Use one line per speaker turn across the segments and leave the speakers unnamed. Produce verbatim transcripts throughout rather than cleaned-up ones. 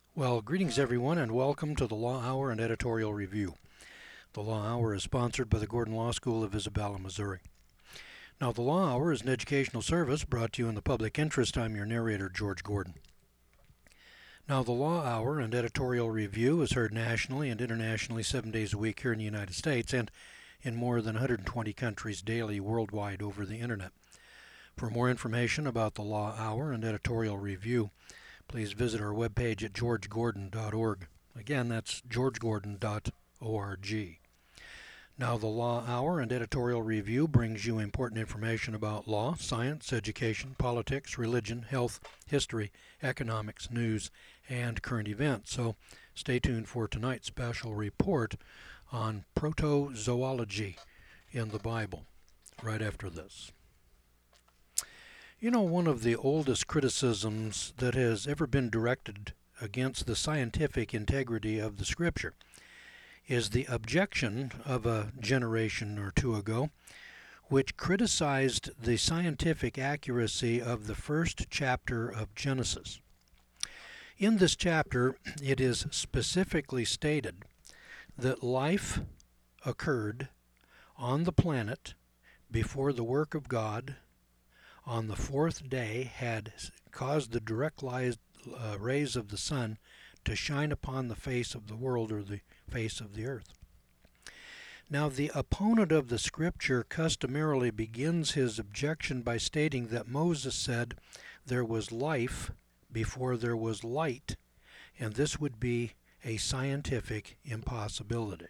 Well, greetings everyone, and welcome to the Law Hour and Editorial Review. The Law Hour is sponsored by the Gordon Law School of Isabella, Missouri. Now, the Law Hour is an educational service brought to you in the public interest. I'm your narrator, George Gordon. Now, the Law Hour and Editorial Review is heard nationally and internationally seven days a week here in the United States and in more than one hundred twenty countries daily worldwide over the Internet. For more information about the Law Hour and Editorial Review, please visit our webpage at george gordon dot org. Again, that's george gordon dot org. Now, the Law Hour and Editorial Review brings you important information about law, science, education, politics, religion, health, history, economics, news, and current events. So stay tuned for tonight's special report on protozoology in the Bible right after this. You know, one of the oldest criticisms that has ever been directed against the scientific integrity of the Scripture is the objection of a generation or two ago, which criticized the scientific accuracy of the first chapter of Genesis. In this chapter, it is specifically stated that life occurred on the planet before the work of God on the fourth day had caused the direct uh, rays of the sun to shine upon the face of the world or the face of the earth. Now, the opponent of the Scripture customarily begins his objection by stating that Moses said there was life before there was light, and this would be a scientific impossibility.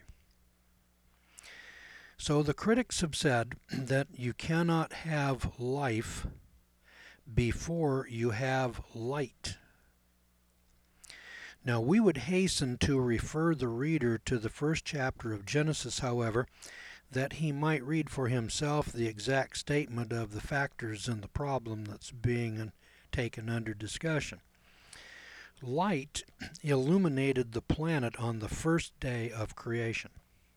So the critics have said that you cannot have life before you have light. Now, we would hasten to refer the reader to the first chapter of Genesis, however, that he might read for himself the exact statement of the factors in the problem that's being taken under discussion. Light illuminated the planet on the first day of creation.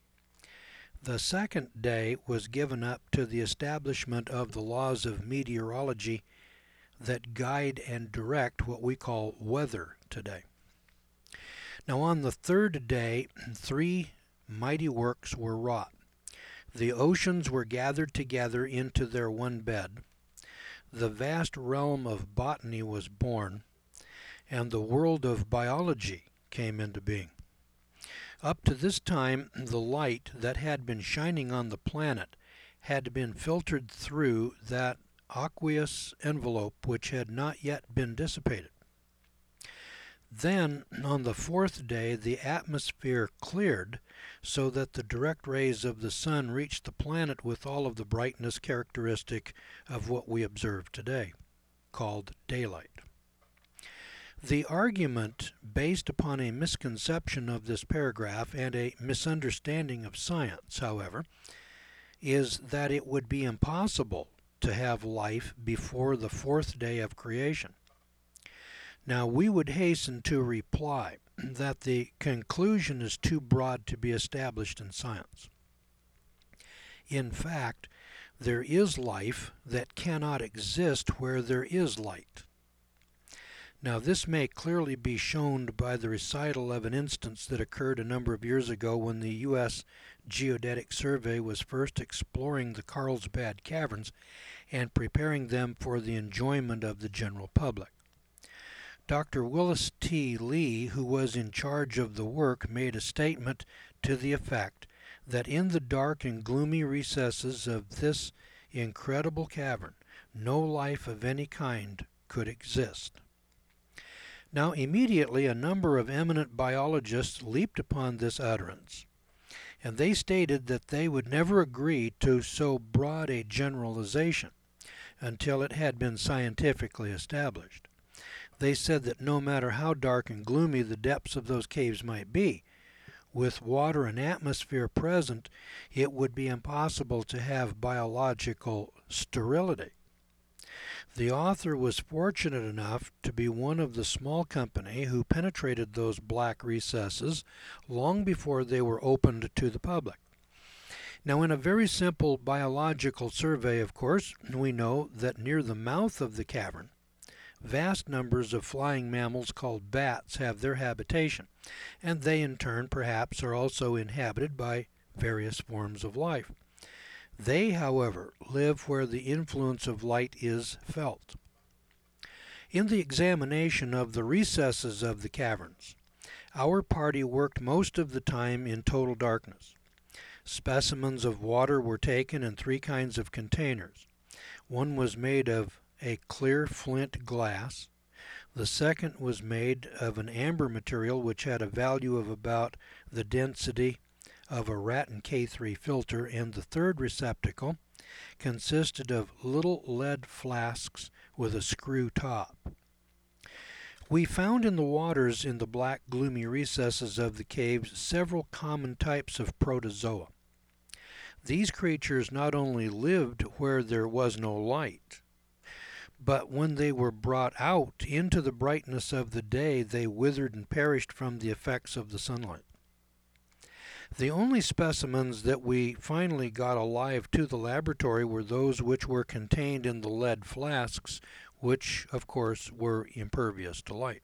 The second day was given up to the establishment of the laws of meteorology that guide and direct what we call weather today. Now, on the third day, three mighty works were wrought. The oceans were gathered together into their one bed. The vast realm of botany was born, and the world of biology came into being. Up to this time, the light that had been shining on the planet had been filtered through that aqueous envelope which had not yet been dissipated. Then, on the fourth day, the atmosphere cleared so that the direct rays of the sun reached the planet with all of the brightness characteristic of what we observe today, called daylight. The argument, based upon a misconception of this paragraph and a misunderstanding of science, however, is that it would be impossible to have life before the fourth day of creation. Now, we would hasten to reply that the conclusion is too broad to be established in science. In fact, there is life that cannot exist where there is light. Now, this may clearly be shown by the recital of an instance that occurred a number of years ago when the U S Geodetic Survey was first exploring the Carlsbad Caverns and preparing them for the enjoyment of the general public. Doctor Willis T. Lee, who was in charge of the work, made a statement to the effect that in the dark and gloomy recesses of this incredible cavern, no life of any kind could exist. Now, immediately, a number of eminent biologists leaped upon this utterance, and they stated that they would never agree to so broad a generalization until it had been scientifically established. They said that no matter how dark and gloomy the depths of those caves might be, with water and atmosphere present, it would be impossible to have biological sterility. The author was fortunate enough to be one of the small company who penetrated those black recesses long before they were opened to the public. Now, in a very simple biological survey, of course, we know that near the mouth of the cavern, vast numbers of flying mammals called bats have their habitation, and they in turn perhaps are also inhabited by various forms of life. They, however, live where the influence of light is felt. In the examination of the recesses of the caverns, our party worked most of the time in total darkness. Specimens of water were taken in three kinds of containers. One was made of a clear flint glass. The second was made of an amber material which had a value of about the density of a Raton K three filter, and the third receptacle consisted of little lead flasks with a screw top. We found in the waters in the black gloomy recesses of the caves several common types of protozoa. These creatures not only lived where there was no light, but when they were brought out into the brightness of the day, they withered and perished from the effects of the sunlight. The only specimens that we finally got alive to the laboratory were those which were contained in the lead flasks, which, of course, were impervious to light.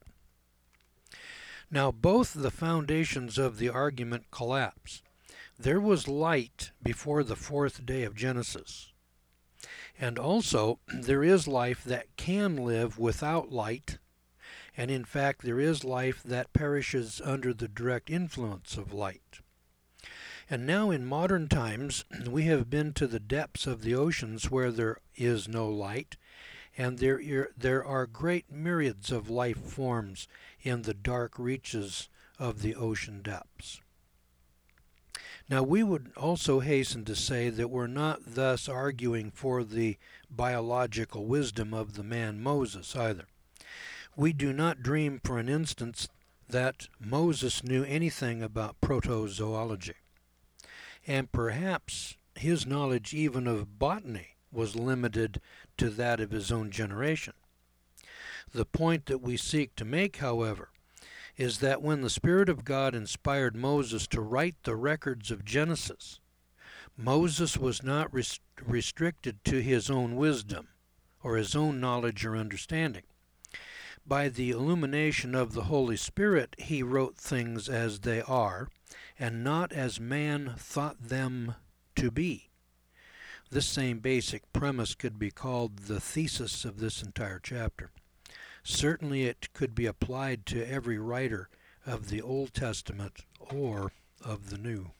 Now, both the foundations of the argument collapse. There was light before the fourth day of Genesis. And also, there is life that can live without light, and in fact, there is life that perishes under the direct influence of light. And now in modern times, we have been to the depths of the oceans where there is no light, and there, there are great myriads of life forms in the dark reaches of the ocean depths. Now, we would also hasten to say that we're not thus arguing for the biological wisdom of the man Moses either. We do not dream for an instant that Moses knew anything about protozoology. And perhaps his knowledge even of botany was limited to that of his own generation. The point that we seek to make, however, is that when the Spirit of God inspired Moses to write the records of Genesis, Moses was not rest- restricted to his own wisdom or his own knowledge or understanding. By the illumination of the Holy Spirit, he wrote things as they are, and not as man thought them to be. This same basic premise could be called the thesis of this entire chapter. Certainly it could be applied to every writer of the Old Testament or of the New.